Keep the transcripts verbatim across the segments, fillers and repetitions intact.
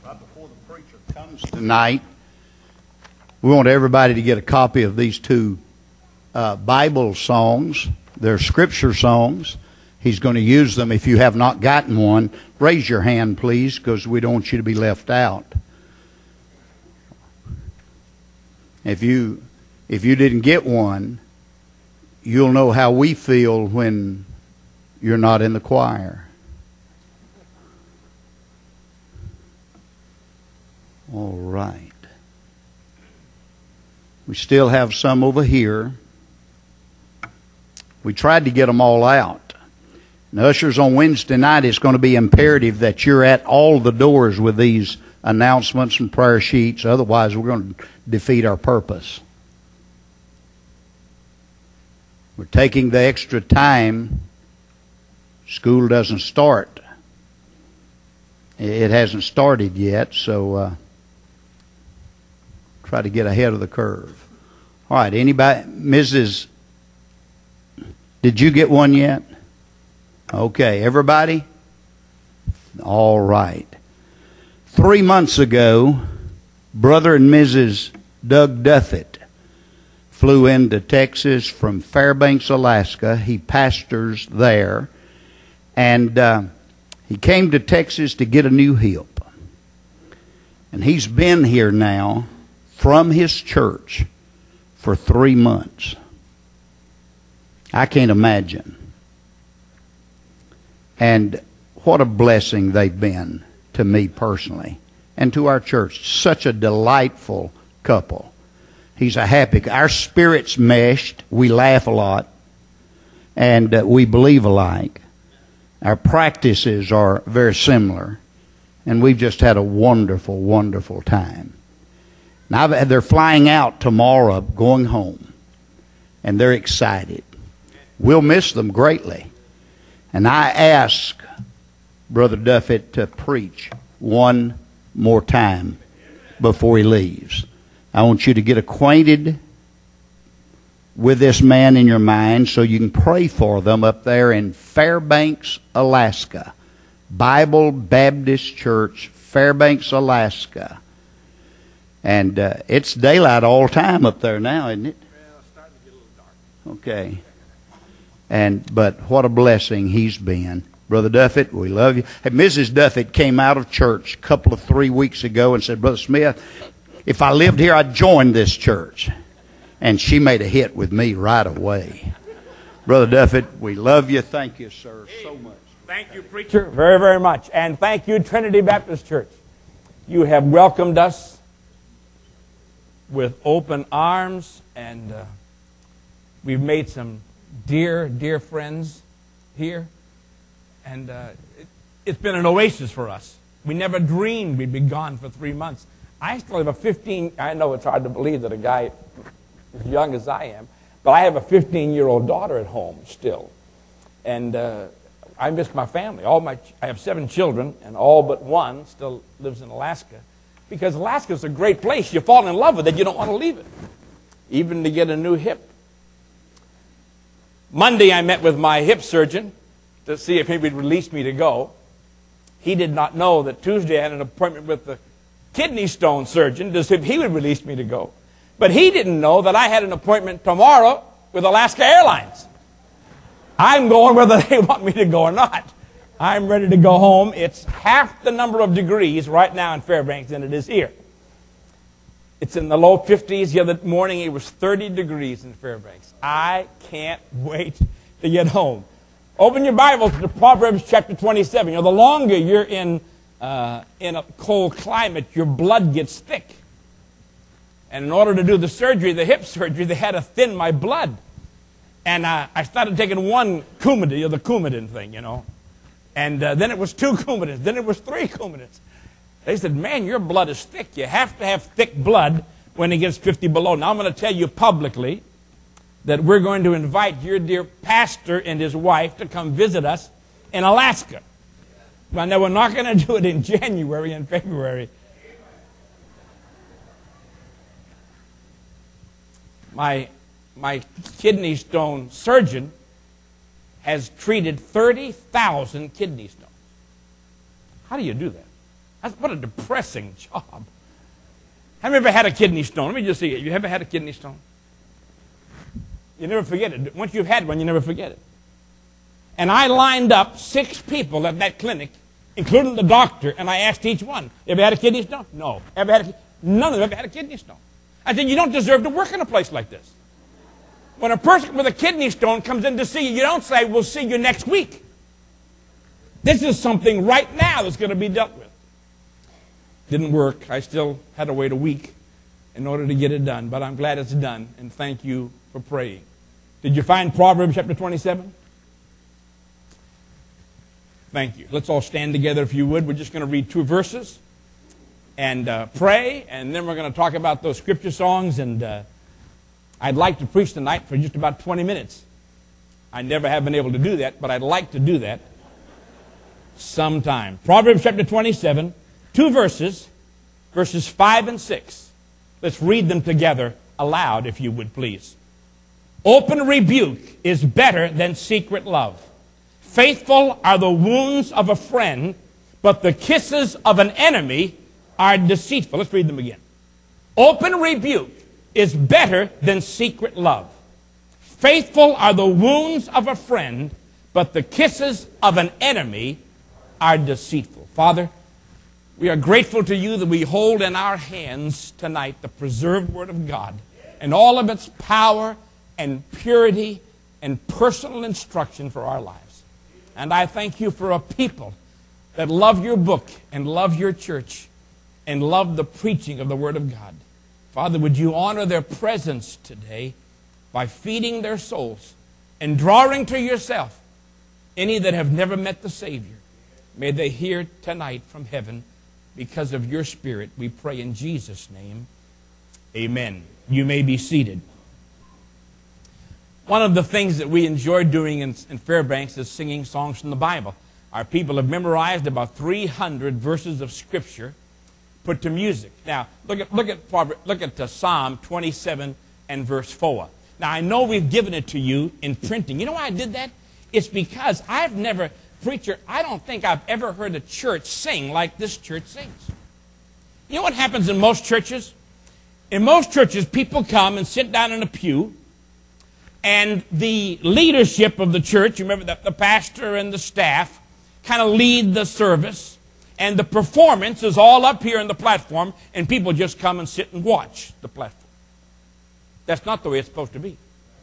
Right before the preacher comes tonight, we want everybody to get a copy of these two uh, Bible songs. They're scripture songs. He's going to use them. If you have not gotten one, raise your hand, please, because we don't want you to be left out. If you if you didn't get one, you'll know how we feel when you're not in the choir. All right. We still have some over here. We tried to get them all out. And ushers, on Wednesday night, it's going to be imperative that you're at all the doors with these announcements and prayer sheets. Otherwise, we're going to defeat our purpose. We're taking the extra time. School doesn't start. It hasn't started yet, so uh, try to get ahead of the curve. All right, anybody? Missus Did you get one yet? Okay, everybody? All right. Three months ago, Brother and Missus Doug Duffett flew into Texas from Fairbanks, Alaska. He pastors there. And uh, he came to Texas to get a new hip. And he's been here now from his church for three months. I can't imagine. And what a blessing they've been to me personally and to our church. Such a delightful couple. He's a happy, our spirits meshed. We laugh a lot. And uh, we believe alike. Our practices are very similar. And we've just had a wonderful, wonderful time. Now they're flying out tomorrow, going home. And they're excited. We'll miss them greatly. And I ask Brother Duffett to preach one more time before he leaves. I want you to get acquainted with this man in your mind so you can pray for them up there in Fairbanks, Alaska. Bible Baptist Church, Fairbanks, Alaska. And uh, it's daylight all time up there now, isn't it? Well, it's starting to get a little dark. Okay. And but what a blessing he's been. Brother Duffett, we love you. Hey, Missus Duffett came out of church a couple of three weeks ago and said, Brother Smith, if I lived here, I'd join this church. And she made a hit with me right away. Brother Duffett, we love you. Thank you, sir, so much. Thank you, preacher, very, very much. And thank you, Trinity Baptist Church. You have welcomed us with open arms, and uh, we've made some dear, dear friends here. And uh, it, it's been an oasis for us. We never dreamed we'd be gone for three months. I still have a fifteen, I know it's hard to believe that a guy as young as I am, but I have a fifteen-year-old daughter at home still. And uh, I miss my family. All my, I have seven children, and all but one still lives in Alaska. Because Alaska's a great place. You fall in love with it, you don't want to leave it. Even to get a new hip. Monday I met with my hip surgeon to see if he would release me to go. He did not know that Tuesday I had an appointment with the kidney stone surgeon to see if he would release me to go. But he didn't know that I had an appointment tomorrow with Alaska Airlines. I'm going whether they want me to go or not. I'm ready to go home. It's half the number of degrees right now in Fairbanks than it is here. It's in the low fifties. The other morning it was thirty degrees in Fairbanks. I can't wait to get home. Open your Bibles to Proverbs chapter twenty-seven. You know, the longer you're in, uh, in a cold climate, your blood gets thick. And in order to do the surgery, the hip surgery, they had to thin my blood. And uh, I started taking one Coumadin, or the Coumadin thing, you know. And uh, then it was two Coumadins. Then it was three Coumadins. They said, man, your blood is thick. You have to have thick blood when it gets fifty below. Now I'm going to tell you publicly that we're going to invite your dear pastor and his wife to come visit us in Alaska. Well, now we're not going to do it in January and February. My, my kidney stone surgeon has treated thirty thousand kidney stones. How do you do that? That's, what a depressing job. Have you ever had a kidney stone? Let me just see it. You ever had a kidney stone? You never forget it. Once you've had one, you never forget it. And I lined up six people at that clinic, including the doctor, and I asked each one, ever had a kidney stone? No. Ever had a, none of them ever had a kidney stone. I said, you don't deserve to work in a place like this. When a person with a kidney stone comes in to see you, you don't say, we'll see you next week. This is something right now that's going to be dealt with. Didn't work. I still had to wait a week in order to get it done, but I'm glad it's done, and thank you for praying. Did you find Proverbs chapter twenty-seven? Thank you. Let's all stand together if you would. We're just going to read two verses and uh, pray, and then we're going to talk about those scripture songs, and uh, I'd like to preach tonight for just about twenty minutes. I never have been able to do that, but I'd like to do that sometime. Proverbs chapter twenty-seven, two verses, verses five and six. Let's read them together aloud, if you would, please. Open rebuke is better than secret love. Faithful are the wounds of a friend, but the kisses of an enemy are deceitful. Let's read them again. Open rebuke is better than secret love. Faithful are the wounds of a friend, but the kisses of an enemy are deceitful. Father, we are grateful to you that we hold in our hands tonight the preserved Word of God and all of its power and purity and personal instruction for our lives. And I thank you for a people that love your book and love your church and love the preaching of the Word of God. Father, would you honor their presence today by feeding their souls and drawing to yourself any that have never met the Savior. May they hear tonight from heaven because of your Spirit. We pray in Jesus' name. Amen. You may be seated. One of the things that we enjoy doing in, in Fairbanks is singing songs from the Bible. Our people have memorized about three hundred verses of Scripture put to music. Now, look at look at look at uh, Psalm twenty-seven and verse four. Now, I know we've given it to you in printing. You know why I did that? It's because I've never, preacher, I don't think I've ever heard a church sing like this church sings. You know what happens in most churches? In most churches, people come and sit down in a pew, and the leadership of the church, you remember the, the pastor and the staff, kind of lead the service, and the performance is all up here on the platform, and people just come and sit and watch the platform. That's not the way it's supposed to be.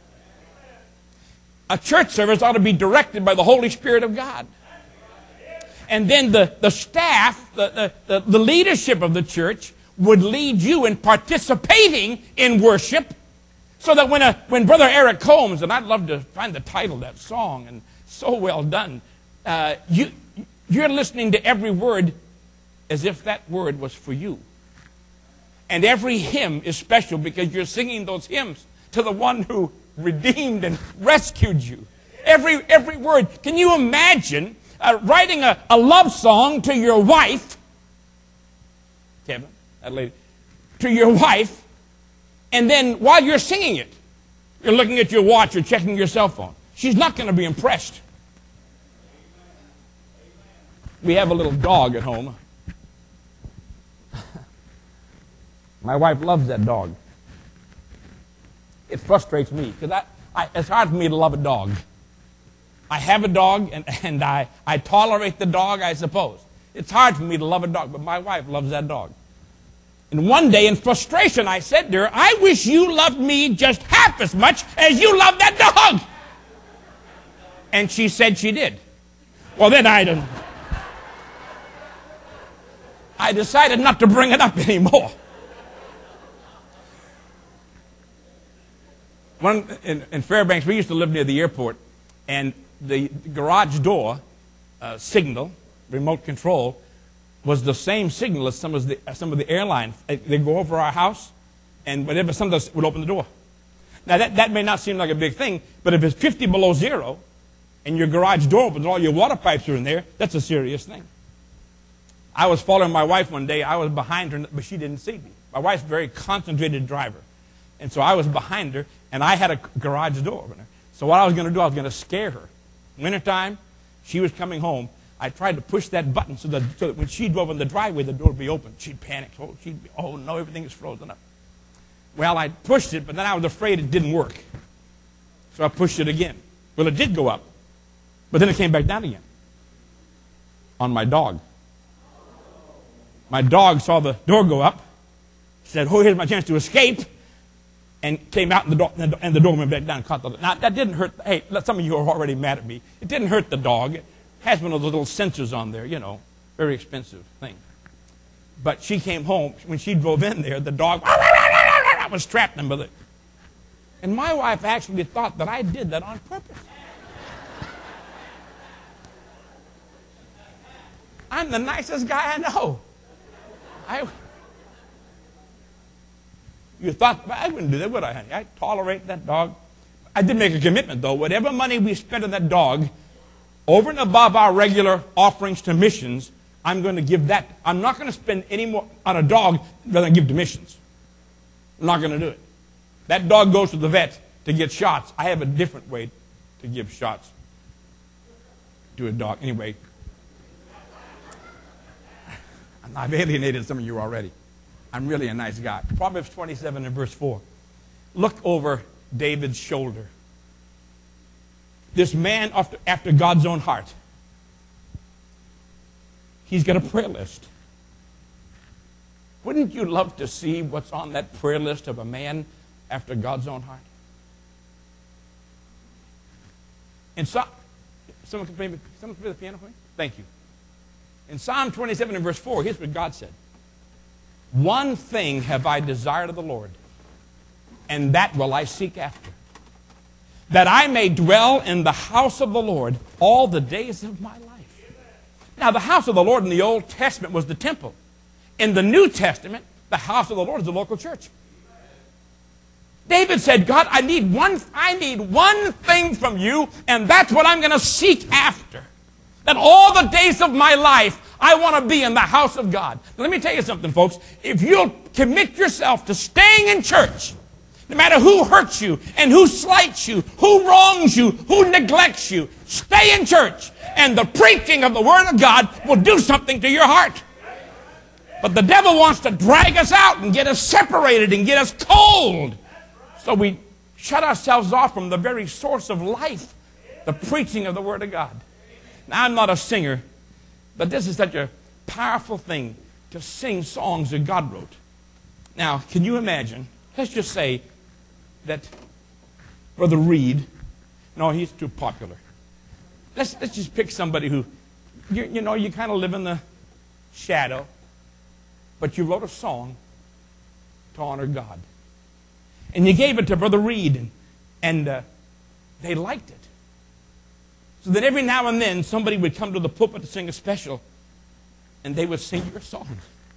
A church service ought to be directed by the Holy Spirit of God. And then the, the staff, the, the, the leadership of the church would lead you in participating in worship, so that when, a, when Brother Eric Combs, and I'd love to find the title of that song, and so well done, uh, you, you're listening to every word as if that word was for you. And every hymn is special because you're singing those hymns to the one who redeemed and rescued you. Every, every word. Can you imagine uh, writing a, a love song to your wife, Kevin, that lady, to your wife, and then while you're singing it, you're looking at your watch or checking your cell phone. She's not going to be impressed. We have a little dog at home. My wife loves that dog. It frustrates me because I, I, it's hard for me to love a dog. I have a dog, and, and I, I tolerate the dog, I suppose. It's hard for me to love a dog, but my wife loves that dog. And one day, in frustration, I said to her, I wish you loved me just half as much as you love that dog. And she said she did. Well, then I didn't. I decided not to bring it up anymore. One, in, in Fairbanks, we used to live near the airport, and the garage door uh, signal, remote control, was the same signal as some of the, some of the airlines. They go over our house, and whatever, some of us would open the door. Now, that, that may not seem like a big thing, but if it's fifty below zero, and your garage door opens and all your water pipes are in there, that's a serious thing. I was following my wife one day. I was behind her, but she didn't see me. My wife's a very concentrated driver. And so I was behind her, and I had a garage door opener. So what I was going to do, I was going to scare her. Wintertime, she was coming home. I tried to push that button so that, so that when she drove in the driveway, the door would be open. She'd panic. Oh, she'd be, oh no, everything is frozen up. Well, I pushed it, but then I was afraid it didn't work. So I pushed it again. Well, it did go up, but then it came back down again on my dog. My dog saw the door go up, said, oh, here's my chance to escape, and came out, and the, door, and the door went back down and caught the dog. Now, that didn't hurt. Hey, some of you are already mad at me. It didn't hurt the dog. It has one of those little sensors on there, you know, very expensive thing. But she came home. When she drove in there, the dog was trapped in it. And my wife actually thought that I did that on purpose. I'm the nicest guy I know. I, you thought, I wouldn't do that, would I, honey? I tolerate that dog. I did make a commitment, though. Whatever money we spent on that dog, over and above our regular offerings to missions, I'm going to give that. I'm not going to spend any more on a dog rather than give to missions. I'm not going to do it. That dog goes to the vet to get shots. I have a different way to give shots to a dog. Anyway, I've alienated some of you already. I'm really a nice guy. Proverbs twenty-seven and verse four. Look over David's shoulder. This man after, after God's own heart. He's got a prayer list. Wouldn't you love to see what's on that prayer list of a man after God's own heart? And so, someone can play, someone can play the piano for me? Thank you. In Psalm twenty-seven and verse four, here's what God said. One thing have I desired of the Lord, and that will I seek after, that I may dwell in the house of the Lord all the days of my life. Now, the house of the Lord in the Old Testament was the temple. In the New Testament, the house of the Lord is the local church. David said, God, I need one, I need one thing from you, and that's what I'm going to seek after. That all the days of my life, I want to be in the house of God. Now, let me tell you something, folks. If you'll commit yourself to staying in church, no matter who hurts you and who slights you, who wrongs you, who neglects you, stay in church, and the preaching of the Word of God will do something to your heart. But the devil wants to drag us out and get us separated and get us cold. So we shut ourselves off from the very source of life, the preaching of the Word of God. Now, I'm not a singer, but this is such a powerful thing to sing songs that God wrote. Now, can you imagine, let's just say that Brother Reed, no, he's too popular. Let's, let's just pick somebody who, you, you know, you kind of live in the shadow, but you wrote a song to honor God. And you gave it to Brother Reed, and, and uh, they liked it. So that every now and then somebody would come to the pulpit to sing a special, and they would sing your song.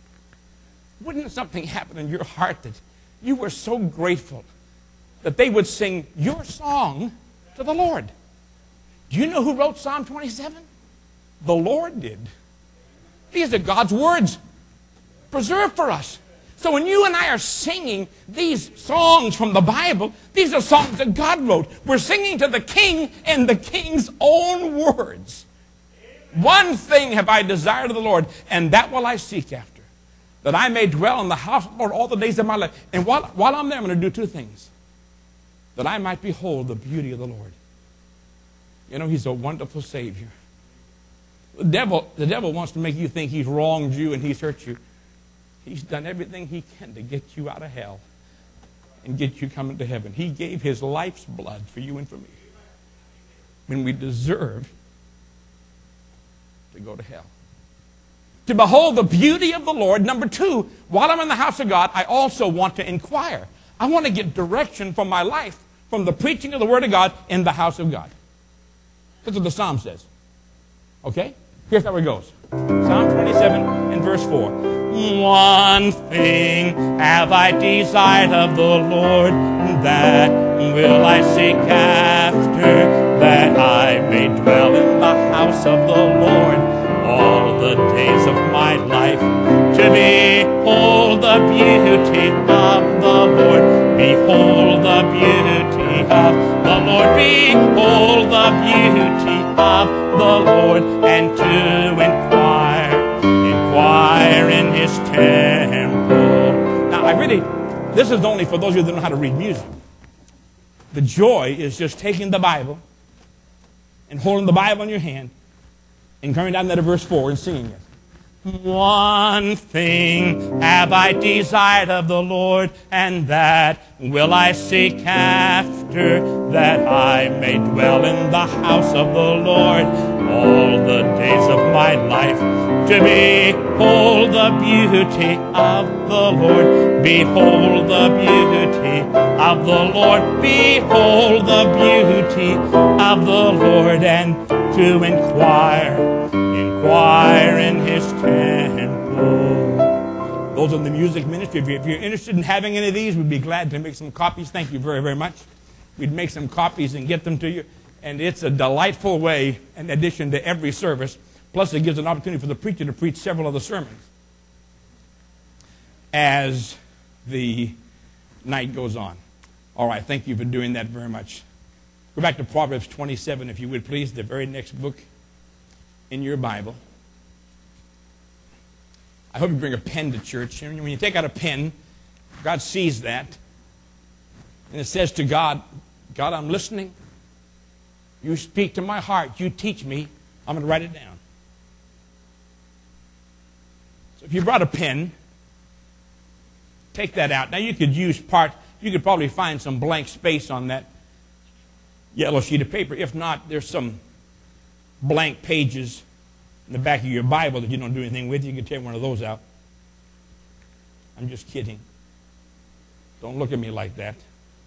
Wouldn't something happen in your heart that you were so grateful that they would sing your song to the Lord? Do you know who wrote Psalm twenty-seven? The Lord did. These are God's words preserved for us. So when you and I are singing these songs from the Bible, these are songs that God wrote. We're singing to the King in the King's own words. One thing have I desired of the Lord, and that will I seek after, that I may dwell in the house of the Lord all the days of my life. And while, while I'm there, I'm going to do two things. That I might behold the beauty of the Lord. You know, He's a wonderful Savior. The devil, the devil wants to make you think he's wronged you and he's hurt you. He's done everything he can to get you out of hell and get you coming to heaven. He gave his life's blood for you and for me when we deserve to go to hell. To behold the beauty of the Lord. Number two, while I'm in the house of God, I also want to inquire. I want to get direction from my life from the preaching of the Word of God in the house of God. That's what the Psalm says. Okay? Here's how it goes. Psalm twenty-seven and verse four. One thing have I desired of the Lord, that will I seek after, that I may dwell in the house of the Lord all the days of my life, to behold the beauty of the Lord, behold the beauty of the Lord, behold the beauty of the Lord, and to inquire, inquire in his temple. Now, I really, this is only for those of you that know how to read music. The joy is just taking the Bible and holding the Bible in your hand and coming down to verse four and singing it. One thing have I desired of the Lord, and that will I seek after, that I may dwell in the house of the Lord all the days of my life, to behold the beauty of the Lord, behold the beauty of the Lord, behold the beauty of the Lord, and to inquire, inquire in his temple. Those in the music ministry, if you're, if you're interested in having any of these, we'd be glad to make some copies. Thank you very, very much. We'd make some copies and get them to you. And it's a delightful way, in addition to every service. Plus, it gives an opportunity for the preacher to preach several of the sermons as the night goes on. All right, thank you for doing that very much. Go back to Proverbs twenty-seven, if you would, please, the very next book in your Bible. I hope you bring a pen to church. When you take out a pen, God sees that. And it says to God, God, I'm listening. You speak to my heart. You teach me. I'm going to write it down. So if you brought a pen, take that out. Now you could use part, you could probably find some blank space on that yellow sheet of paper. If not, there's some blank pages in the back of your Bible that you don't do anything with. You can take one of those out. I'm just kidding. Don't look at me like that.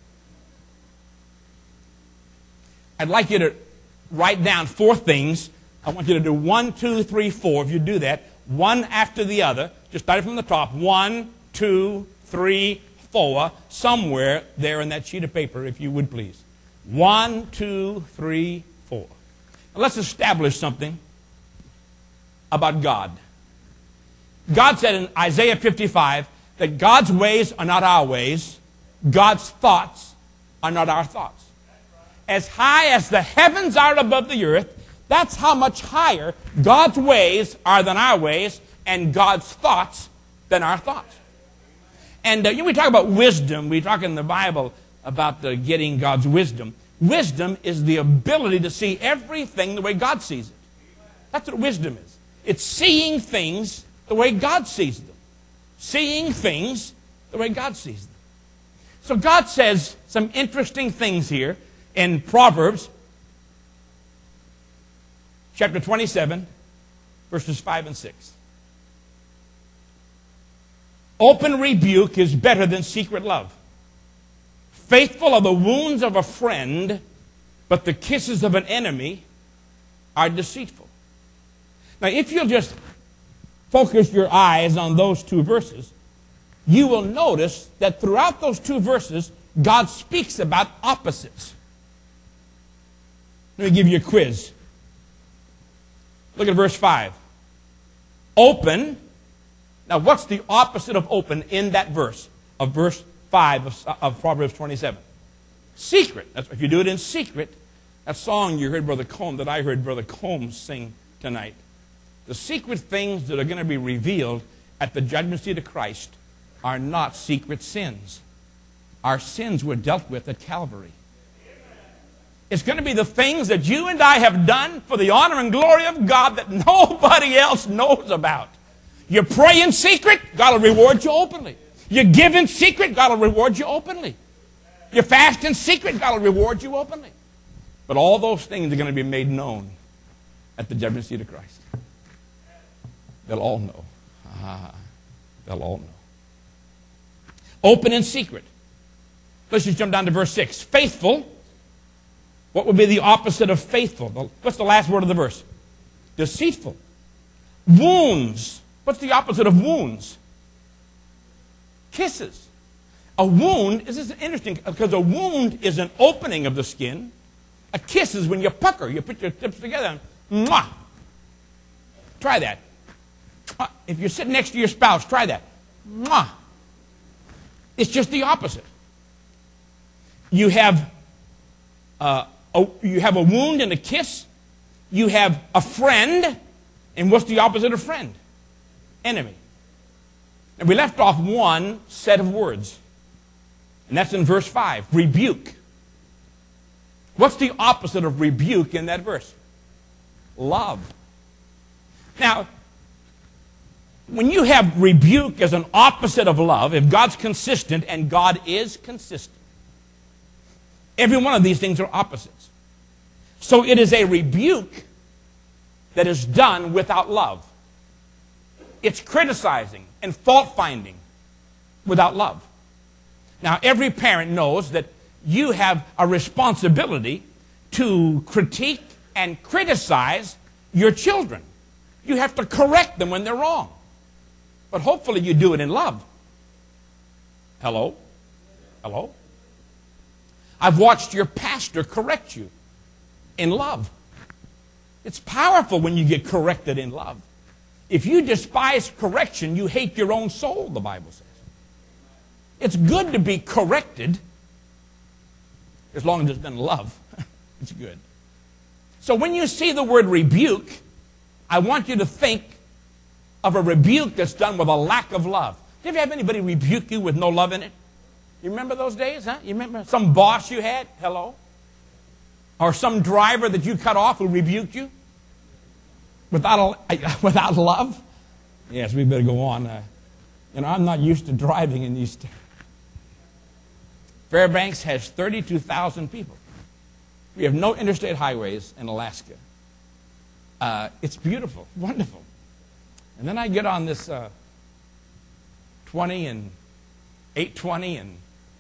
I'd like you to write down four things. I want you to do one, two, three, four. If you do that, one after the other, just start from the top. One, two, three, four, somewhere there in that sheet of paper, if you would please. One, two, three, four. Now let's establish something about God. God said in Isaiah fifty-five that God's ways are not our ways. God's thoughts are not our thoughts. As high as the heavens are above the earth, that's how much higher God's ways are than our ways, and God's thoughts than our thoughts. And uh, you know, we talk about wisdom. We talk in the Bible about uh, getting God's wisdom. Wisdom is the ability to see everything the way God sees it. That's what wisdom is. It's seeing things the way God sees them. Seeing things the way God sees them. So God says some interesting things here in Proverbs chapter twenty-seven, verses five and six. Open rebuke is better than secret love. Faithful are the wounds of a friend, but the kisses of an enemy are deceitful. Now, if you'll just focus your eyes on those two verses, you will notice that throughout those two verses, God speaks about opposites. Let me give you a quiz. Look at verse five. Open. Now, what's the opposite of open in that verse, of verse five of, of Proverbs twenty-seven? Secret. That's, if you do it in secret, that song you heard Brother Combs, that I heard Brother Combs sing tonight. The secret things that are going to be revealed at the judgment seat of Christ are not secret sins. Our sins were dealt with at Calvary. It's going to be the things that you and I have done for the honor and glory of God that nobody else knows about. You pray in secret, God will reward you openly. You give in secret, God will reward you openly. You fast in secret, God will reward you openly. But all those things are going to be made known at the judgment seat of Christ. They'll all know. Ah, they'll all know. Open and secret. Let's just jump down to verse six. Faithful. What would be the opposite of faithful? What's the last word of the verse? Deceitful. Wounds. What's the opposite of wounds? Kisses. A wound, this is interesting, because a wound is an opening of the skin. A kiss is when you pucker, you put your lips together and mwah. Try that. If you're sitting next to your spouse, try that. Mwah. It's just the opposite. You have, uh, a, you have a wound and a kiss. you have a friend, and what's the opposite of friend? Enemy. And we left off one set of words, and that's in verse five, rebuke. What's the opposite of rebuke in that verse? Love. Now, when you have rebuke as an opposite of love, if God's consistent, and God is consistent, every one of these things are opposites. So it is a rebuke that is done without love. It's criticizing and fault-finding without love. Now, every parent knows that you have a responsibility to critique and criticize your children. You have to correct them when they're wrong. But hopefully you do it in love. Hello? Hello? I've watched your pastor correct you in love. It's powerful when you get corrected in love. If you despise correction, you hate your own soul, the Bible says. It's good to be corrected as long as it's done in love. It's good. So when you see the word rebuke, I want you to think of a rebuke that's done with a lack of love. Did you ever have anybody rebuke you with no love in it? You remember those days, huh? You remember some boss you had? Hello? Or some driver that you cut off who rebuked you? Without, a, without love? Yes, we better go on. Uh, you know, I'm not used to driving in these. Fairbanks has thirty-two thousand people. We have no interstate highways in Alaska. Uh, it's beautiful, wonderful. And then I get on this uh, twenty and eight twenty, and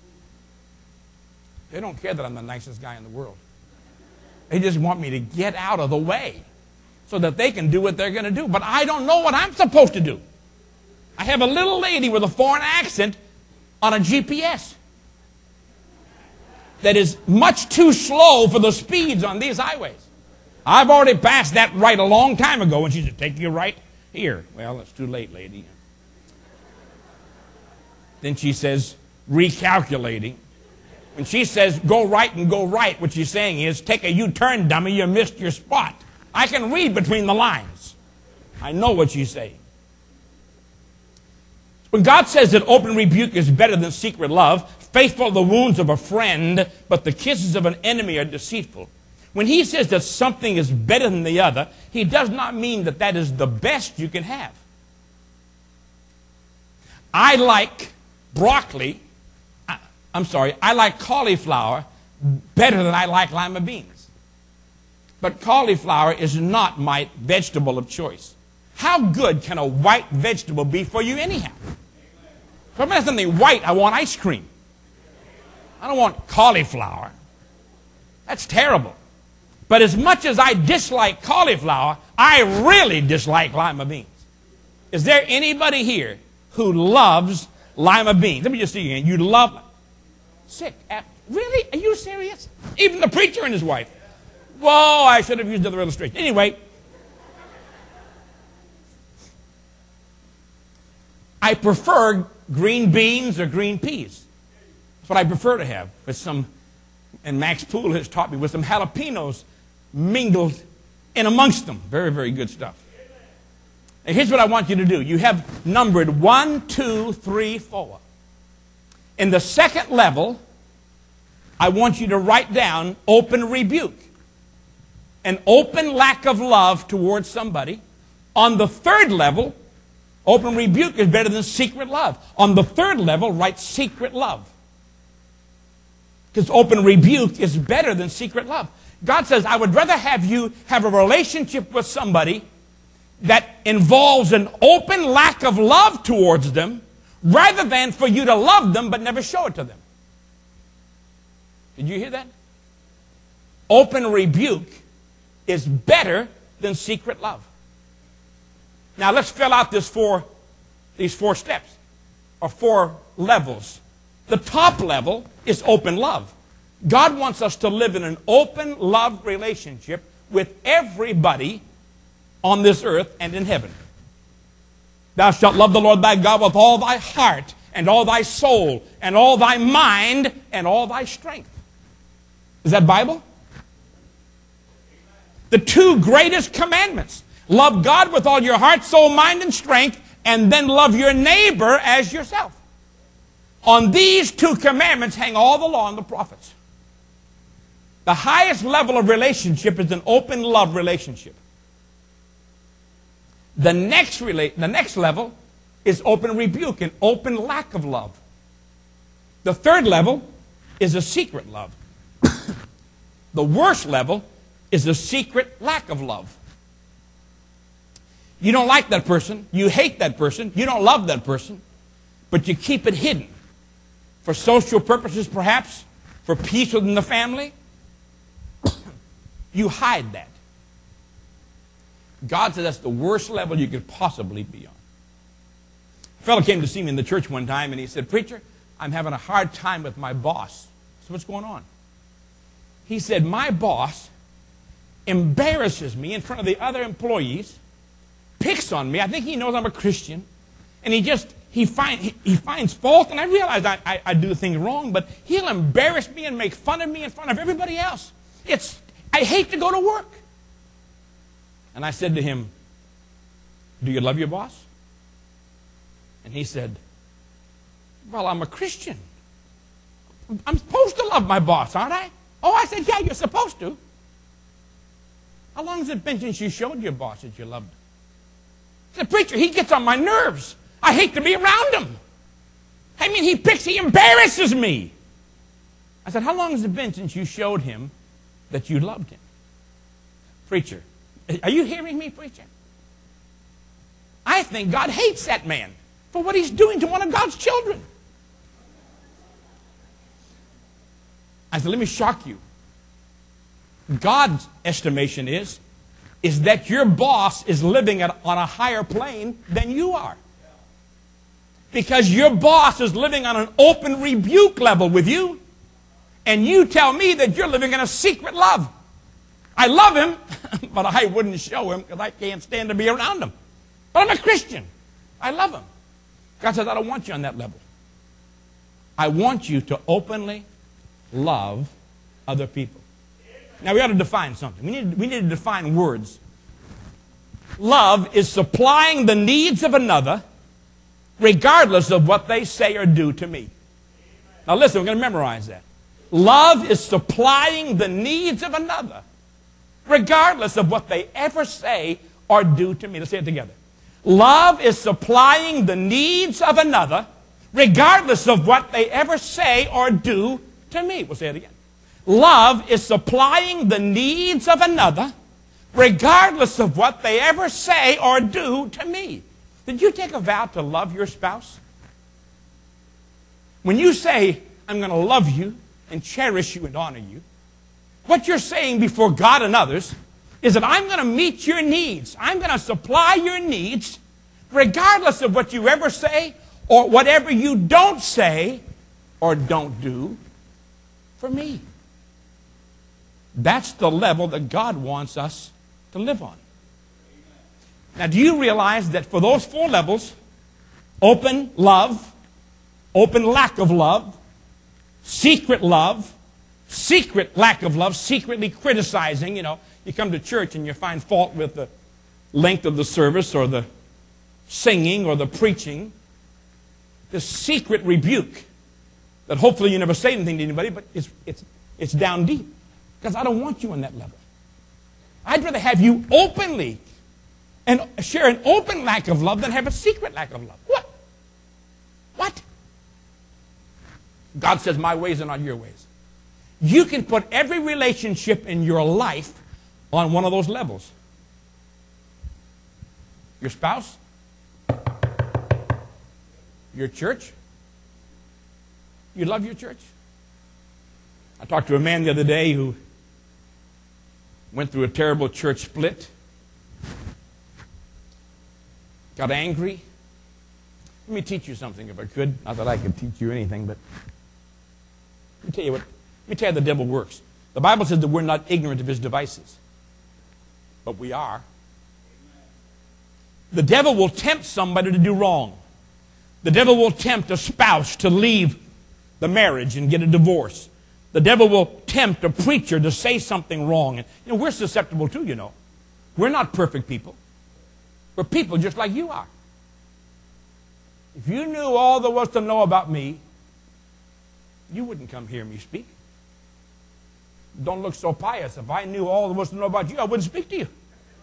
they don't care that I'm the nicest guy in the world. They just want me to get out of the way so that they can do what they're going to do. But I don't know what I'm supposed to do. I have a little lady with a foreign accent on a G P S that is much too slow for the speeds on these highways. I've already passed that right a long time ago, and she said, take your right here. Well, it's too late, lady. Then she says, recalculating. When she says, go right and go right, what she's saying is, take a U-turn, dummy, you missed your spot. I can read between the lines. I know what she's saying. When God says that open rebuke is better than secret love, faithful are the wounds of a friend, but the kisses of an enemy are deceitful. When he says that something is better than the other, he does not mean that that is the best you can have. I like broccoli, I, I'm sorry, I like cauliflower better than I like lima beans. But cauliflower is not my vegetable of choice. How good can a white vegetable be for you anyhow? If I want something white, I want ice cream. I don't want cauliflower. That's terrible. But as much as I dislike cauliflower, I really dislike lima beans. Is there anybody here who loves lima beans? Let me just see you again. You love... Sick. Really? Are you serious? Even the preacher and his wife. Whoa, I should have used another illustration. Anyway, I prefer green beans or green peas. That's what I prefer to have. With some, and Max Poole has taught me, with some jalapenos mingled in amongst them. Very, very good stuff. Now here's what I want you to do. You have numbered one, two, three, four. In the second level, I want you to write down open rebuke. An open lack of love towards somebody. On the third level, open rebuke is better than secret love. On the third level, write secret love. Because open rebuke is better than secret love. God says, I would rather have you have a relationship with somebody that involves an open lack of love towards them, rather than for you to love them but never show it to them. Did you hear that? Open rebuke is better than secret love. Now let's fill out this four, these four steps, or four levels. The top level is open love. God wants us to live in an open love relationship with everybody on this earth and in heaven. Thou shalt love the Lord thy God with all thy heart and all thy soul and all thy mind and all thy strength. Is that Bible? The two greatest commandments. Love God with all your heart, soul, mind, and strength, and then love your neighbor as yourself. On these two commandments hang all the law and the prophets. The highest level of relationship is an open love relationship. The next, rela- the next level is open rebuke, an open lack of love. The third level is a secret love. The worst level is a secret lack of love. You don't like that person, you hate that person, you don't love that person, but you keep it hidden. For social purposes, perhaps, for peace within the family, you hide that. God said that's the worst level you could possibly be on. A fellow came to see me in the church one time and he said, "Preacher, I'm having a hard time with my boss." So what's going on? He said, "My boss embarrasses me in front of the other employees, picks on me. I think he knows I'm a Christian, and he just, he, find, he, he finds fault, and I realize I, I, I do things wrong, but he'll embarrass me and make fun of me in front of everybody else. It's, I hate to go to work." And I said to him, "Do you love your boss?" And he said, "Well, I'm a Christian. I'm supposed to love my boss, aren't I?" "Oh," I said, "yeah, you're supposed to." "How long has it been since you showed your boss that you loved him?" He said, "Preacher, he gets on my nerves. I hate to be around him. I mean, he picks, he embarrasses me." I said, "How long has it been since you showed him that you loved him?" Preacher, are you hearing me, preacher? I think God hates that man for what he's doing to one of God's children. I said, let me shock you. God's estimation is, is that your boss is living at, on a higher plane than you are. Because your boss is living on an open rebuke level with you. And you tell me that you're living in a secret love. I love him, but I wouldn't show him because I can't stand to be around him. But I'm a Christian. I love him. God says, I don't want you on that level. I want you to openly love other people. Now, we ought to define something. We need, we need to define words. Love is supplying the needs of another regardless of what they say or do to me. Now, listen, we're going to memorize that. Love is supplying the needs of another regardless of what they ever say or do to me. Let's say it together. Love is supplying the needs of another regardless of what they ever say or do to me. We'll say it again. Love is supplying the needs of another regardless of what they ever say or do to me. Did you take a vow to love your spouse? When you say, I'm going to love you and cherish you and honor you, what you're saying before God and others is that I'm going to meet your needs. I'm going to supply your needs regardless of what you ever say or whatever you don't say or don't do for me. That's the level that God wants us to live on. Now, do you realize that for those four levels, open love, open lack of love, secret love, secret lack of love, secretly criticizing, you know, you come to church and you find fault with the length of the service or the singing or the preaching, this secret rebuke that hopefully you never say anything to anybody, but it's, it's, it's down deep. Because I don't want you on that level. I'd rather have you openly and share an open lack of love than have a secret lack of love. What? What? God says, my ways are not your ways. You can put every relationship in your life on one of those levels. Your spouse, your church. You love your church? I talked to a man the other day who went through a terrible church split, got angry. Let me teach you something if I could. Not that I could teach you anything, but let me tell you what, let me tell you how the devil works. The Bible says that we're not ignorant of his devices, but we are. The devil will tempt somebody to do wrong. The devil will tempt a spouse to leave the marriage and get a divorce. The devil will tempt a preacher to say something wrong. And, you know, we're susceptible too, you know. We're not perfect people. We're people just like you are. If you knew all there was to know about me, you wouldn't come hear me speak. Don't look so pious. If I knew all there was to know about you, I wouldn't speak to you.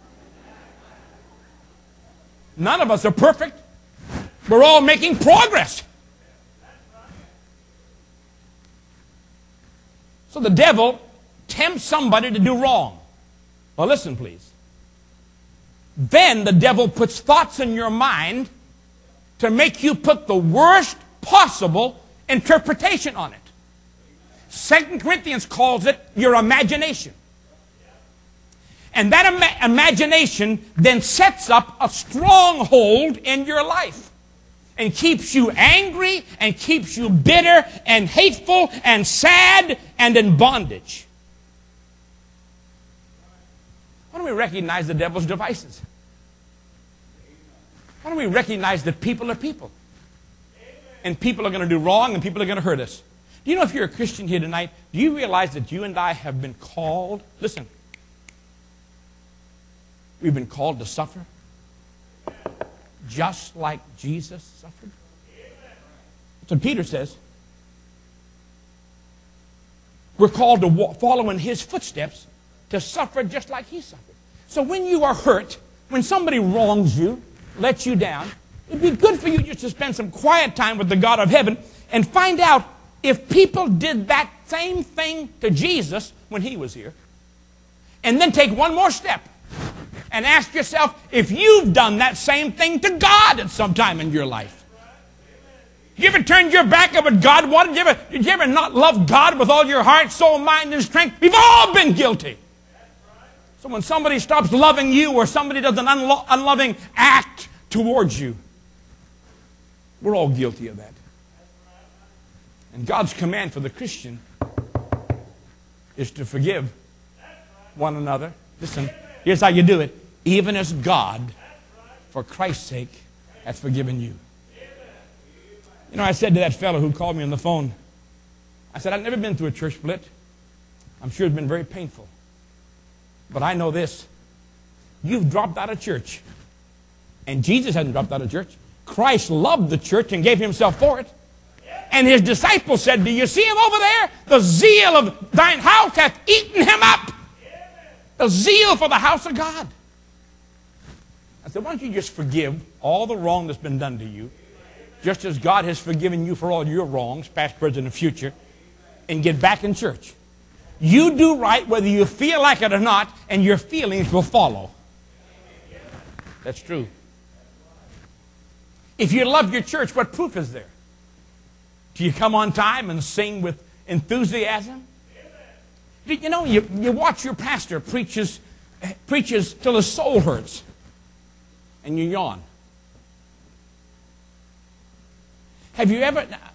None of us are perfect. We're all making progress. So the devil tempts somebody to do wrong. Well, listen, please. Then the devil puts thoughts in your mind to make you put the worst possible interpretation on it. Second Corinthians calls it your imagination. And that ima- imagination then sets up a stronghold in your life and keeps you angry and keeps you bitter and hateful and sad and in bondage. Why don't we recognize the devil's devices? Why don't we recognize that people are people? And people are going to do wrong and people are going to hurt us. Do you know, if you're a Christian here tonight, do you realize that you and I have been called? Listen. We've been called to suffer. Just like Jesus suffered. That's what Peter says. We're called to walk, follow in his footsteps, to suffer just like he suffered. So when you are hurt, when somebody wrongs you, lets you down, it'd be good for you just to spend some quiet time with the God of heaven and find out if people did that same thing to Jesus when he was here. And then take one more step and ask yourself if you've done that same thing to God at some time in your life. You ever turned your back on what God wanted? Did you ever, did you ever not love God with all your heart, soul, mind, and strength? We've all been guilty. So when somebody stops loving you or somebody does an unlo- unloving act towards you, we're all guilty of that. And God's command for the Christian is to forgive one another. Listen, here's how you do it. Even as God, for Christ's sake, hath forgiven you. You know, I said to that fellow who called me on the phone, I said, I've never been through a church split. I'm sure it's been very painful. But I know this. You've dropped out of church. And Jesus hasn't dropped out of church. Christ loved the church and gave himself for it. And his disciples said, do you see him over there? The zeal of thine house hath eaten him up. The zeal for the house of God. I said, why don't you just forgive all the wrong that's been done to you, just as God has forgiven you for all your wrongs, past, present, and future, and get back in church. You do right whether you feel like it or not, and your feelings will follow. That's true. If you love your church, what proof is there? Do you come on time and sing with enthusiasm? You know, you, you watch your pastor preaches, preaches till his soul hurts, and you yawn. Have you ever, have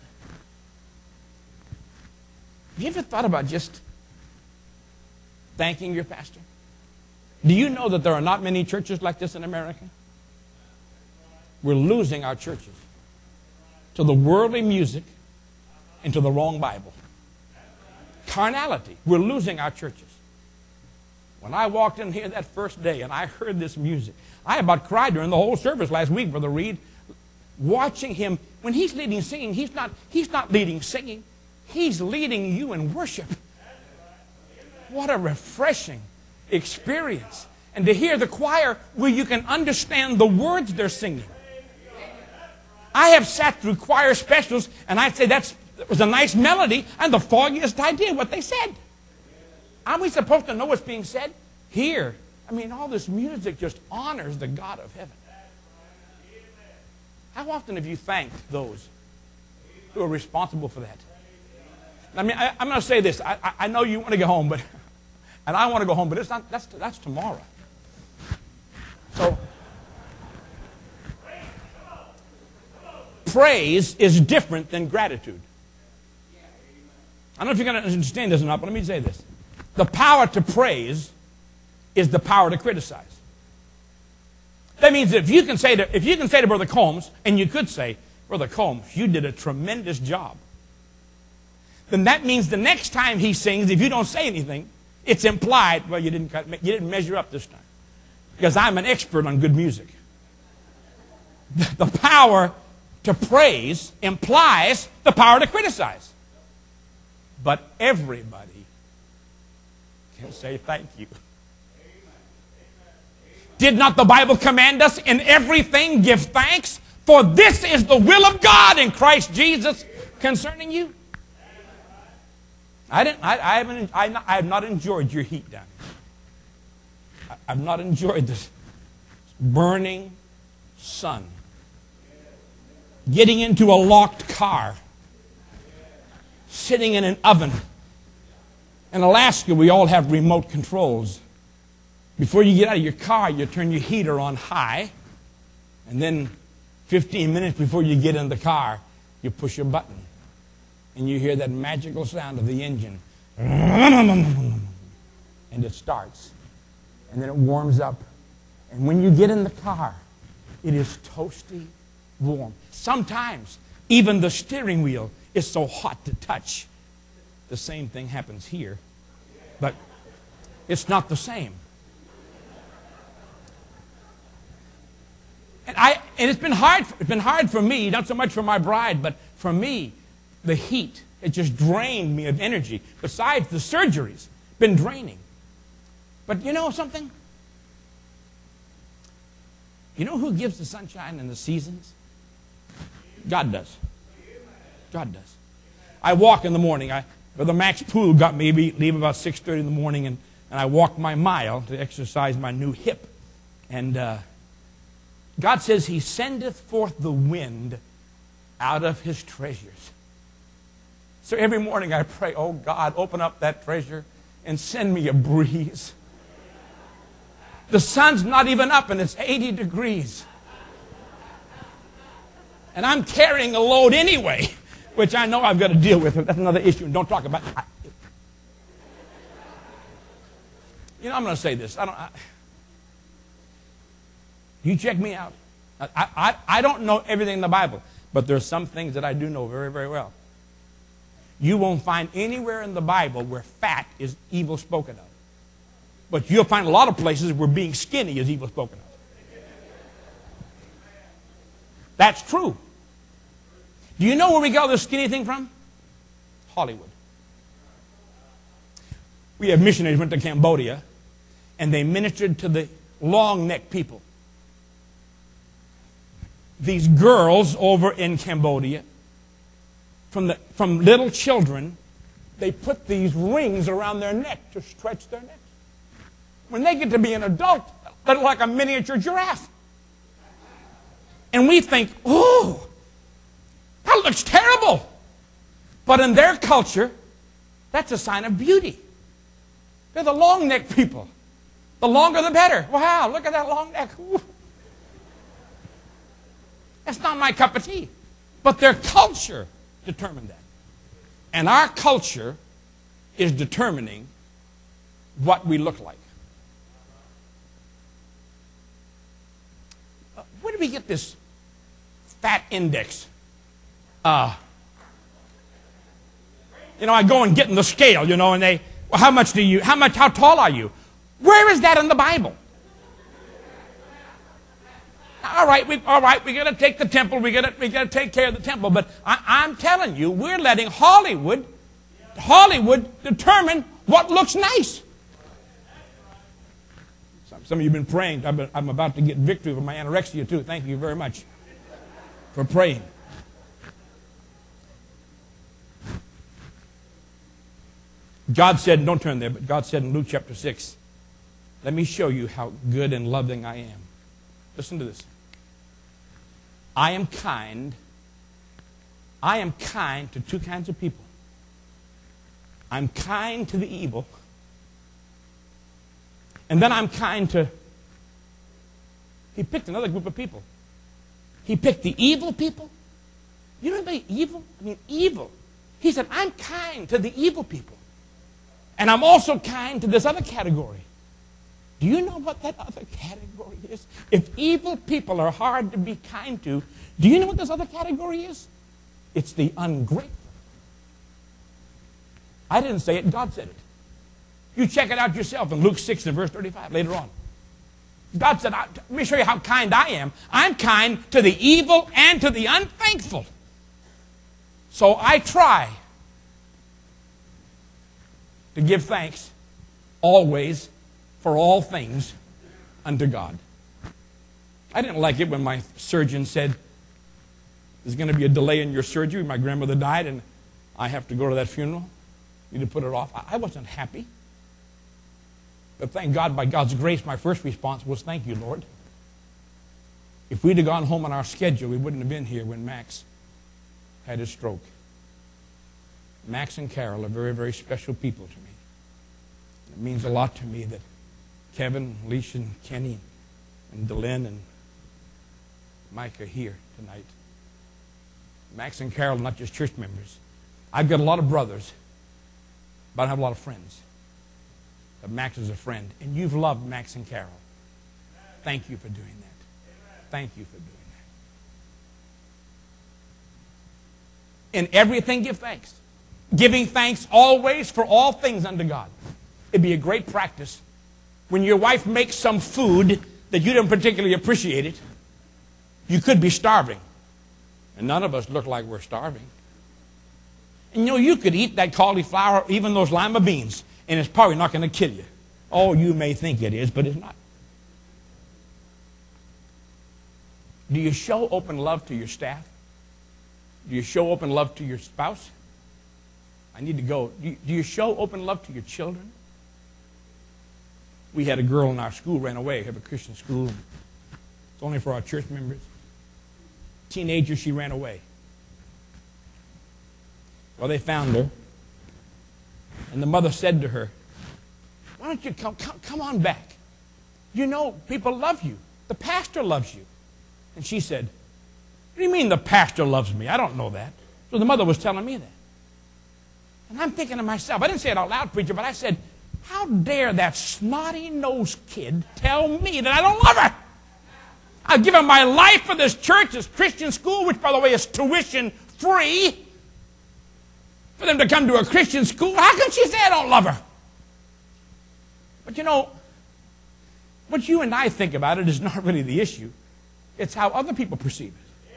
you ever thought about just thanking your pastor? Do you know that there are not many churches like this in America? We're losing our churches to the worldly music and to the wrong Bible. Carnality. We're losing our churches. When I walked in here that first day and I heard this music, I about cried during the whole service last week, Brother Reed, watching him. When he's leading singing, he's not, he's not leading singing. He's leading you in worship. What a refreshing experience. And to hear the choir where you can understand the words they're singing. I have sat through choir specials and I'd say that's, that was a nice melody and the foggiest idea what they said. Are we supposed to know what's being said? Here, I mean, all this music just honors the God of heaven. How often have you thanked those who are responsible for that? I mean, I, I'm going to say this. I, I, I know you want to go home, but and I want to go home, but it's not. That's that's tomorrow. So, praise is different than gratitude. I don't know if you're going to understand this or not, but let me say this. The power to praise is the power to criticize. That means if you can say to, if you can say to Brother Combs, and you could say, Brother Combs, you did a tremendous job. then that means the next time he sings, if you don't say anything, it's implied, well, you didn't, you didn't measure up this time. Because I'm an expert on good music. The power to praise implies the power to criticize. But everybody can say thank you. Did not the Bible command us in everything give thanks? For this is the will of God in Christ Jesus concerning you. I, didn't, I, I, haven't, I, not, I have not enjoyed your heat down here. I, I've not enjoyed this burning sun. Getting into a locked car. Sitting in an oven. In Alaska, we all have remote controls. Before you get out of your car, you turn your heater on high. And then fifteen minutes before you get in the car, you push a button. And you hear that magical sound of the engine. And it starts. And then it warms up. And when you get in the car, it is toasty warm. Sometimes, even the steering wheel is so hot to touch. The same thing happens here. But it's not the same. And, I, and it's been hard. It's been hard for me, not so much for my bride, but for me, the heat, it just drained me of energy. Besides the surgeries, been draining. But you know something? You know who gives the sunshine and the seasons? God does. God does. I walk in the morning. I, Brother Max Poole got me leave about six thirty in the morning, and, and I walk my mile to exercise my new hip. And uh, God says He sendeth forth the wind out of His treasures. So every morning I pray, oh God, open up that treasure and send me a breeze. The sun's not even up and it's eighty degrees. And I'm carrying a load anyway, which I know I've got to deal with. That's another issue. Don't talk about it. You know, I'm going to say this. I don't. I, you check me out. I, I, I don't know everything in the Bible, but there's some things that I do know very, very well. You won't find anywhere in the Bible where fat is evil spoken of. But you'll find a lot of places where being skinny is evil spoken of. That's true. Do you know where we got this skinny thing from? Hollywood. We have missionaries went to Cambodia, and they ministered to the long-necked people. These girls over in Cambodia, from, the, from little children, they put these rings around their neck to stretch their necks. When they get to be an adult, they're like a miniature giraffe. And we think, oh, that looks terrible. But in their culture, that's a sign of beauty. They're the long-necked people. The longer the better. Wow, look at that long neck. Ooh. That's not my cup of tea. But their culture determined that. And our culture is determining what we look like. Uh, where did we get this fat index? Uh, you know, I go and get in the scale, you know, and they, well, how much do you, how much, how tall are you? Where is that in the Bible? All right, we, all right, we got to take the temple. We got to, we got to take care of the temple. But I, I'm telling you, we're letting Hollywood, Hollywood determine what looks nice. Some, some of you have been praying. I've been, I'm about to get victory over my anorexia too. Thank you very much for praying. God said, don't turn there, but God said in Luke chapter six, let me show you how good and loving I am. Listen to this. I am kind. I am kind to two kinds of people. I'm kind to the evil. And then I'm kind to... He picked another group of people. He picked the evil people. You know anybody evil? I mean, evil. He said, I'm kind to the evil people. And I'm also kind to this other category. Do you know what that other category is? If evil people are hard to be kind to, do you know what this other category is? It's the ungrateful. I didn't say it, God said it. You check it out yourself in Luke six and verse thirty-five later on. God said, let me show you how kind I am. I'm kind to the evil and to the unthankful. So I try to give thanks always for all things unto God. I didn't like it when my surgeon said, there's going to be a delay in your surgery. My grandmother died and I have to go to that funeral. You need to put it off. I wasn't happy. But thank God, by God's grace, my first response was, thank you, Lord. If we'd have gone home on our schedule, we wouldn't have been here when Max had his stroke. Max and Carol are very, very special people to me. It means a lot to me that Kevin, Alicia, and Kenny, and Delenn, and Mike are here tonight. Max and Carol are not just church members. I've got a lot of brothers, but I don't have a lot of friends. But Max is a friend, and you've loved Max and Carol. Thank you for doing that. Thank you for doing that. In everything, give thanks. Giving thanks always for all things unto God. It'd be a great practice when your wife makes some food that you don't particularly appreciate it. You could be starving, and none of us look like we're starving. And you know, you could eat that cauliflower, even those lima beans, and it's probably not going to kill you. Oh, you may think it is, but it's not. Do you show open love to your staff? Do you show open love to your spouse? I need to go. Do you, do you show open love to your children? We had a girl in our school ran away. We have a Christian school. It's only for our church members. Teenager, she ran away. Well, they found her. And the mother said to her, why don't you come, come, come on back? You know, people love you. The pastor loves you. And she said, what do you mean the pastor loves me? I don't know that. So the mother was telling me that. And I'm thinking to myself, I didn't say it out loud, preacher, but I said, how dare that snotty-nosed kid tell me that I don't love her? I've given my life for this church, this Christian school, which, by the way, is tuition-free. For them to come to a Christian school, how can she say I don't love her? But you know, what you and I think about it is not really the issue. It's how other people perceive it.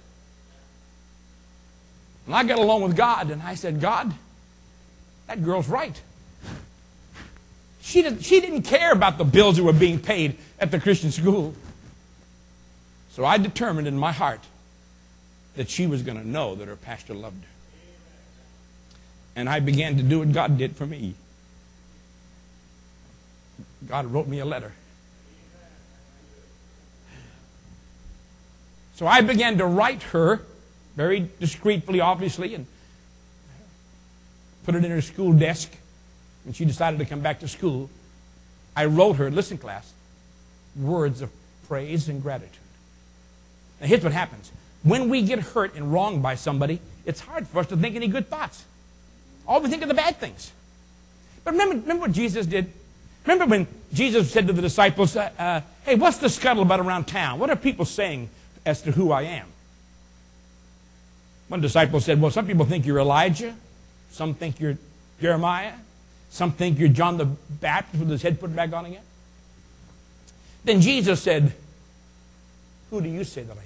And I got along with God, and I said, God, that girl's right. She didn't, she didn't care about the bills that were being paid at the Christian school. So I determined in my heart that she was going to know that her pastor loved her. And I began to do what God did for me. God wrote me a letter. So I began to write her, very discreetly, obviously, and put it in her school desk. When she decided to come back to school, I wrote her, listen class, words of praise and gratitude. Now here's what happens. When we get hurt and wronged by somebody, it's hard for us to think any good thoughts. All we think of the bad things. But remember, remember what Jesus did? Remember when Jesus said to the disciples, uh, uh, hey, what's the scuttlebutt around town? What are people saying as to who I am? One disciple said, well, some people think you're Elijah. Some think you're Jeremiah. Some think you're John the Baptist with his head put back on again. Then Jesus said, who do you say that I am?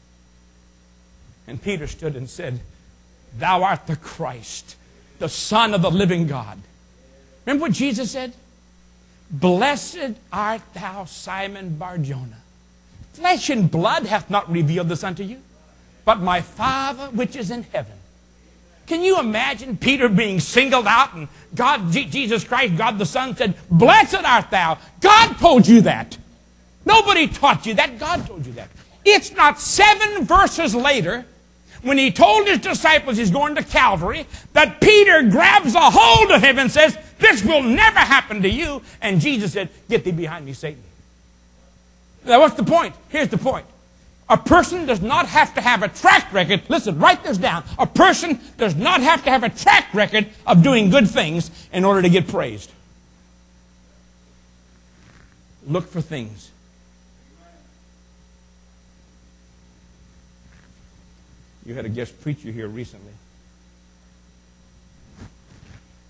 And Peter stood and said, thou art the Christ, the Son of the living God. Remember what Jesus said? Blessed art thou, Simon Bar-Jonah. Flesh and blood hath not revealed this unto you, but my Father which is in heaven. Can you imagine Peter being singled out and God, G- Jesus Christ, God the Son said, blessed art thou. God told you that. Nobody taught you that. God told you that. It's not seven verses later, when he told his disciples he's going to Calvary, that Peter grabs a hold of him and says, this will never happen to you. And Jesus said, get thee behind me, Satan. Now what's the point? Here's the point. A person does not have to have a track record. Listen, write this down. A person does not have to have a track record of doing good things in order to get praised. Look for things. You had a guest preacher here recently.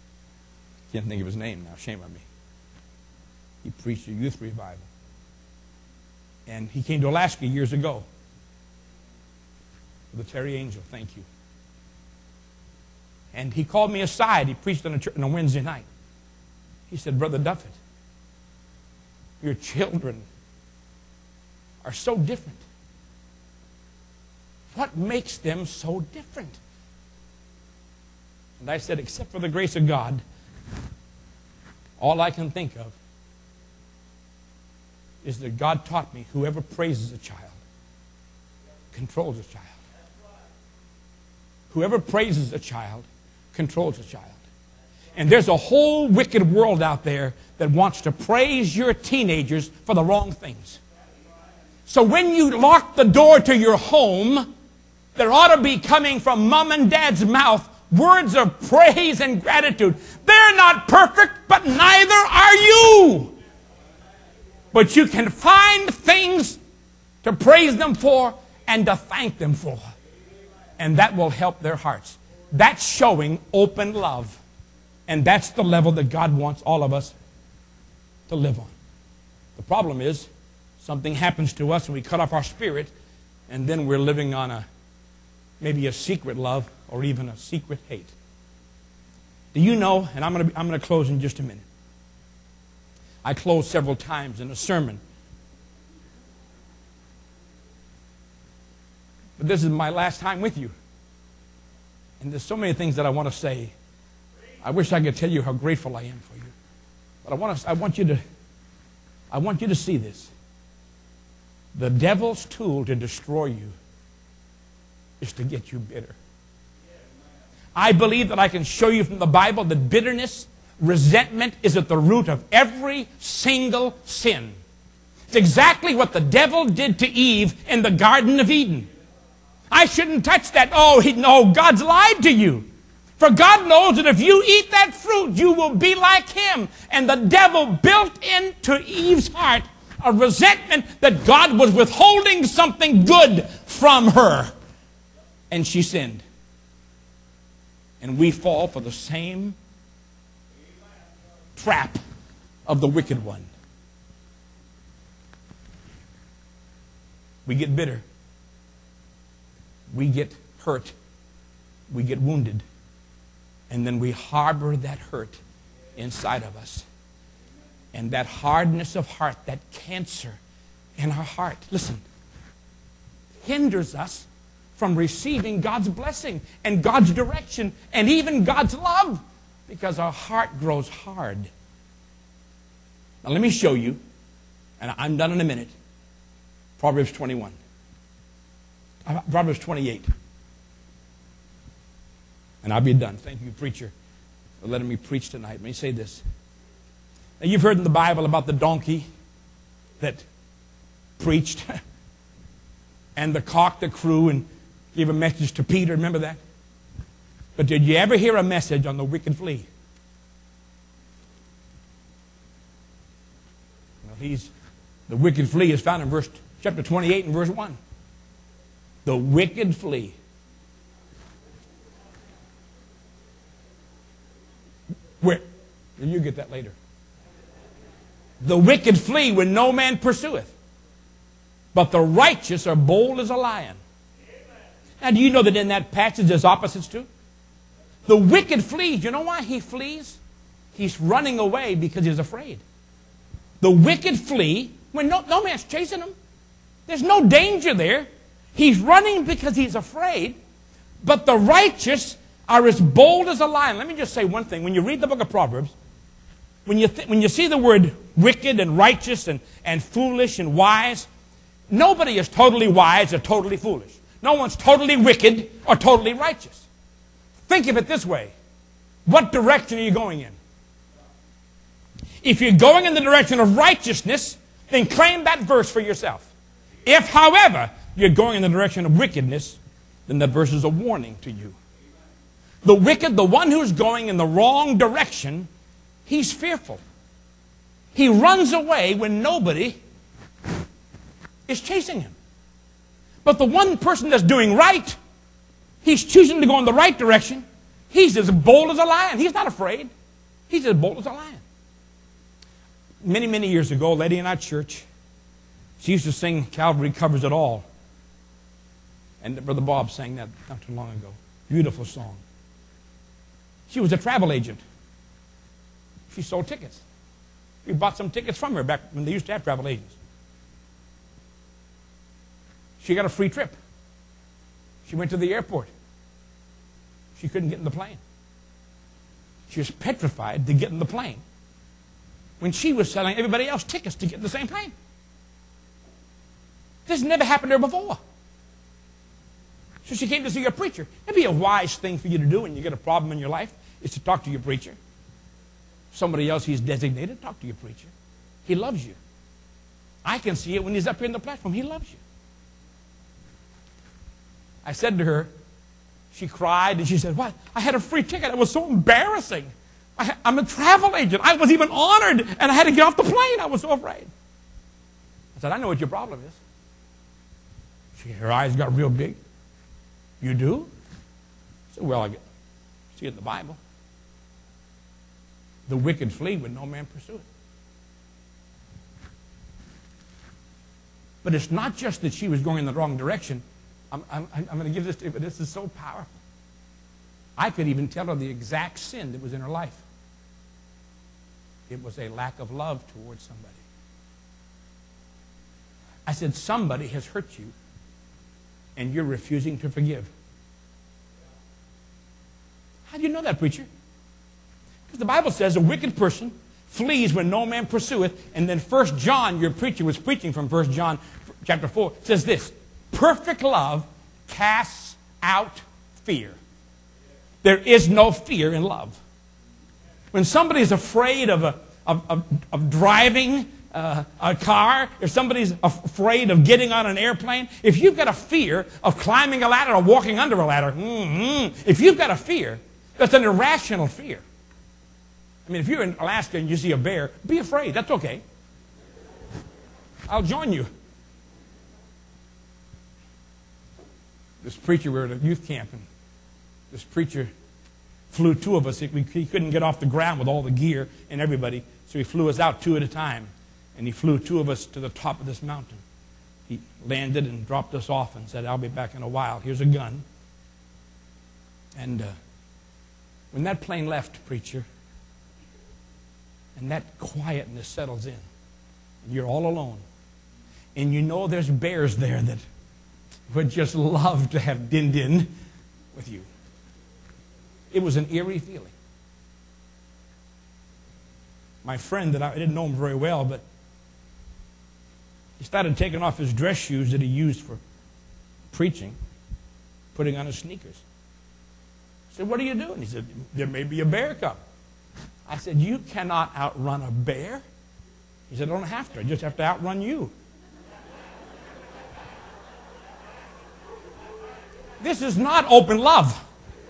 Can't think of his name now. Shame on me. He preached a youth revival. And he came to Alaska years ago. The Terry Angel, thank you. And he called me aside. He preached on a, church, on a Wednesday night. He said, Brother Duffett, your children are so different. What makes them so different? And I said, except for the grace of God, all I can think of is that God taught me whoever praises a child controls a child. Whoever praises a child controls a child. And there's a whole wicked world out there that wants to praise your teenagers for the wrong things. So when you lock the door to your home, there ought to be coming from mom and dad's mouth words of praise and gratitude. They're not perfect, but neither are you. But you can find things to praise them for and to thank them for. And that will help their hearts. That's showing open love. And that's the level that God wants all of us to live on. The problem is, something happens to us and we cut off our spirit, and then we're living on a maybe a secret love or even a secret hate. Do you know, and I'm going to I'm going to close in just a minute. I closed several times in a sermon. But this is my last time with you. And there's so many things that I want to say. I wish I could tell you how grateful I am for you. But I want to, I want you to I want you to see this. The devil's tool to destroy you is to get you bitter. I believe that I can show you from the Bible that bitterness, resentment is at the root of every single sin. It's exactly what the devil did to Eve in the Garden of Eden. I shouldn't touch that. Oh, he, no, God's lied to you. For God knows that if you eat that fruit, you will be like him. And the devil built into Eve's heart a resentment that God was withholding something good from her. And she sinned. And we fall for the same trap of the wicked one. We get bitter. We get hurt. We get wounded. And then we harbor that hurt inside of us. And that hardness of heart, that cancer in our heart, listen, hinders us from receiving God's blessing and God's direction and even God's love, because our heart grows hard. Now let me show you, and I'm done in a minute, Proverbs twenty-one. Proverbs twenty-eight. And I'll be done. Thank you, preacher, for letting me preach tonight. Let me say this. Now, you've heard in the Bible about the donkey that preached and the cock that crew and gave a message to Peter. Remember that? But did you ever hear a message on the wicked flea? Well, he's, the wicked flea is found in verse, chapter twenty-eight and verse one. The wicked flea. Where? You get that later. The wicked flee when no man pursueth, but the righteous are bold as a lion. Now, do you know that in that passage there's opposites too? The wicked flees. You know why he flees? He's running away because he's afraid. The wicked flee when no, no man's chasing him. There's no danger there. He's running because he's afraid. But the righteous are as bold as a lion. Let me just say one thing. When you read the book of Proverbs, when you, th- when you see the word wicked and righteous and, and foolish and wise, nobody is totally wise or totally foolish. No one's totally wicked or totally righteous. Think of it this way. What direction are you going in? If you're going in the direction of righteousness, then claim that verse for yourself. If, however, you're going in the direction of wickedness, then that verse is a warning to you. The wicked, the one who's going in the wrong direction, he's fearful. He runs away when nobody is chasing him. But the one person that's doing right, he's choosing to go in the right direction. He's as bold as a lion. He's not afraid. He's as bold as a lion. Many, many years ago, a lady in our church, she used to sing Calvary Covers It All. And Brother Bob sang that not too long ago. Beautiful song. She was a travel agent. She sold tickets. We bought some tickets from her back when they used to have travel agents. She got a free trip. She went to the airport. She couldn't get in the plane. She was petrified to get in the plane when she was selling everybody else tickets to get in the same plane. This never happened to her before. So she came to see a preacher. That'd be a wise thing for you to do when you get a problem in your life, is to talk to your preacher. Somebody else he's designated, talk to your preacher. He loves you. I can see it when he's up here in the platform. He loves you. I said to her, she cried, and she said, what? I had a free ticket. It was so embarrassing. I, I'm a travel agent. I was even honored, and I had to get off the plane. I was so afraid. I said, I know what your problem is. She, her eyes got real big. You do? I said, well, I get, see it in the Bible. The wicked flee when no man pursue it. But it's not just that she was going in the wrong direction. I'm, I'm, I'm going to give this to you, but this is so powerful. I could even tell her the exact sin that was in her life. It was a lack of love towards somebody. I said, somebody has hurt you, and you're refusing to forgive. How do you know that, preacher? Because the Bible says a wicked person flees when no man pursueth. And then First John, your preacher was preaching from First John chapter four, says this: perfect love casts out fear. There is no fear in love. When somebody is afraid of, a, of, of, of driving uh, a car, if somebody's afraid of getting on an airplane, if you've got a fear of climbing a ladder or walking under a ladder, mm-hmm, if you've got a fear, that's an irrational fear. I mean, if you're in Alaska and you see a bear, be afraid. That's okay. I'll join you. This preacher, we were at a youth camp, and this preacher flew two of us. He, he couldn't get off the ground with all the gear and everybody, so he flew us out two at a time. And he flew two of us to the top of this mountain. He landed and dropped us off and said, I'll be back in a while. Here's a gun. And uh, when that plane left, preacher, and that quietness settles in, and you're all alone, and you know there's bears there that would just love to have din-din with you. It was an eerie feeling. My friend, that I didn't know him very well, but he started taking off his dress shoes that he used for preaching, putting on his sneakers. I said, what are you doing? He said, there may be a bear coming. I said, you cannot outrun a bear. He said, I don't have to. I just have to outrun you. This is not open love.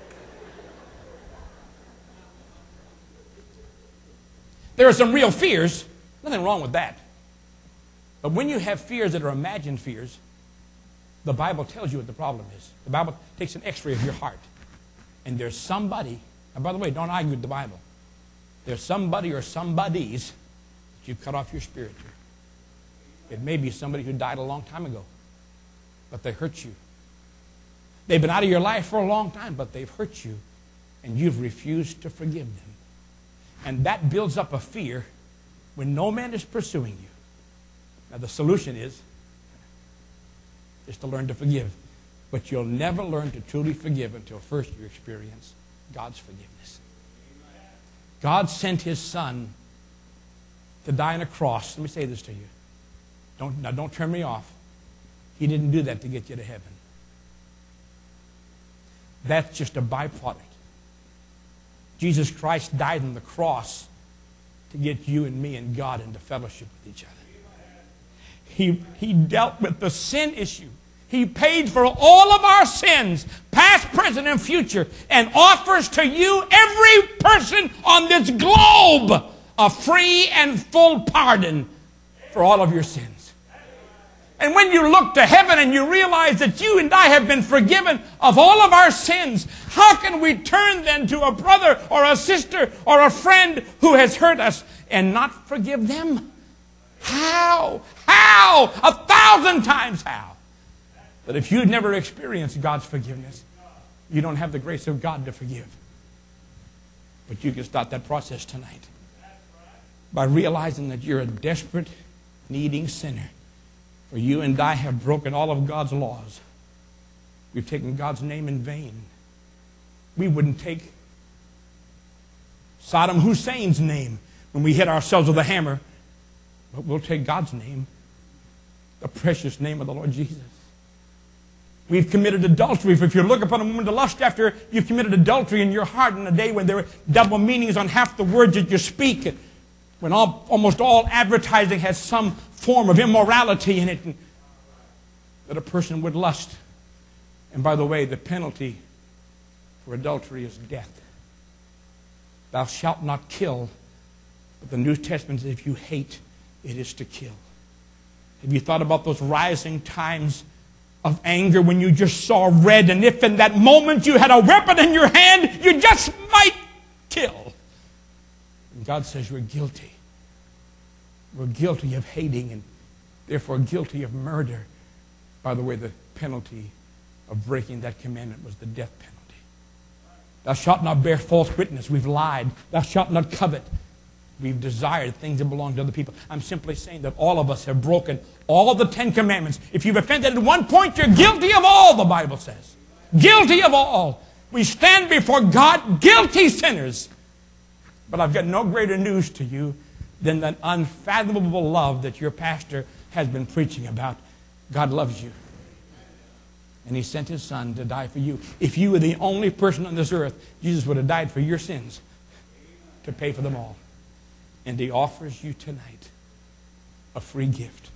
There are some real fears. Nothing wrong with that. But when you have fears that are imagined fears, the Bible tells you what the problem is. The Bible takes an x-ray of your heart. And there's somebody, and by the way, don't argue with the Bible. There's somebody or somebodies that you cut off your spirit to. It may be somebody who died a long time ago, but they hurt you. They've been out of your life for a long time, but they've hurt you, and you've refused to forgive them. And that builds up a fear when no man is pursuing you. Now, the solution is, is to learn to forgive. But you'll never learn to truly forgive until first you experience God's forgiveness. God sent His Son to die on a cross. Let me say this to you. Don't, now, don't turn me off. He didn't do that to get you to heaven. That's just a byproduct. Jesus Christ died on the cross to get you and me and God into fellowship with each other. He, he dealt with the sin issue. He paid for all of our sins, past, present, and future, and offers to you, every person on this globe, a free and full pardon for all of your sins. And when you look to heaven and you realize that you and I have been forgiven of all of our sins, how can we turn then to a brother or a sister or a friend who has hurt us and not forgive them? How? How? A thousand times how? But if you've never experienced God's forgiveness, you don't have the grace of God to forgive. But you can start that process tonight by realizing that you're a desperate, needing sinner. For you and I have broken all of God's laws. We've taken God's name in vain. We wouldn't take Saddam Hussein's name when we hit ourselves with a hammer, but we'll take God's name, the precious name of the Lord Jesus. We've committed adultery. If you look upon a woman to lust after, you've committed adultery in your heart in a day when there are double meanings on half the words that you speak, when all, almost all advertising has some form of immorality in it, and that a person would lust. And by the way, the penalty for adultery is death. Thou shalt not kill. But the New Testament says if you hate, it is to kill. Have you thought about those rising times of anger when you just saw red, and if in that moment you had a weapon in your hand, you just might kill? And God says you're guilty. We're guilty of hating and therefore guilty of murder. By the way, the penalty of breaking that commandment was the death penalty. Thou shalt not bear false witness. We've lied. Thou shalt not covet. We've desired things that belong to other people. I'm simply saying that all of us have broken all the Ten Commandments. If you've offended at one point, you're guilty of all, the Bible says. Guilty of all. We stand before God guilty sinners. But I've got no greater news to you than that unfathomable love that your pastor has been preaching about. God loves you. And He sent His Son to die for you. If you were the only person on this earth, Jesus would have died for your sins to pay for them all. And He offers you tonight a free gift.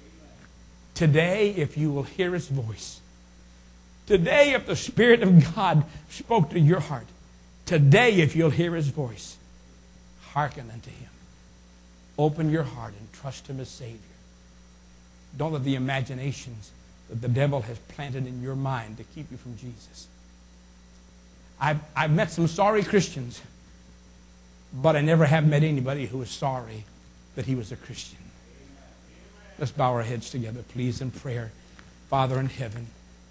Today, if you will hear His voice, today, if the Spirit of God spoke to your heart, today, if you'll hear His voice, hearken unto Him. Open your heart and trust Him as Savior. Don't let the imaginations that the devil has planted in your mind to keep you from Jesus. I've, I've met some sorry Christians, but I never have met anybody who was sorry that he was a Christian. Let's bow our heads together, please, in prayer. Father in heaven,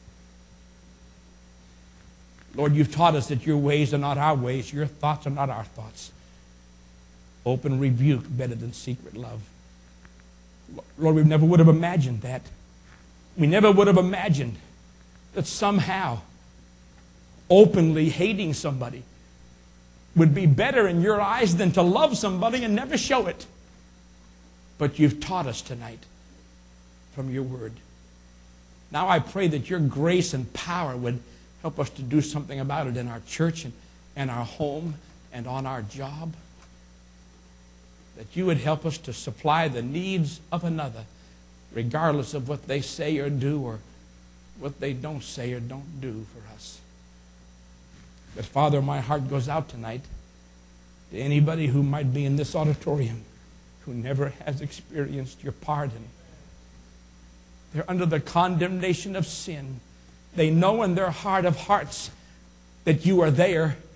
Lord, you've taught us that your ways are not our ways, your thoughts are not our thoughts. Open rebuke better than secret love. Lord, we never would have imagined that. We never would have imagined that somehow openly hating somebody would be better in your eyes than to love somebody and never show it. But you've taught us tonight from your word. Now I pray that your grace and power would help us to do something about it in our church and, and our home and on our job. That you would help us to supply the needs of another, regardless of what they say or do or what they don't say or don't do for us. But Father, my heart goes out tonight to anybody who might be in this auditorium who never has experienced your pardon. They're under the condemnation of sin. They know in their heart of hearts that you are there,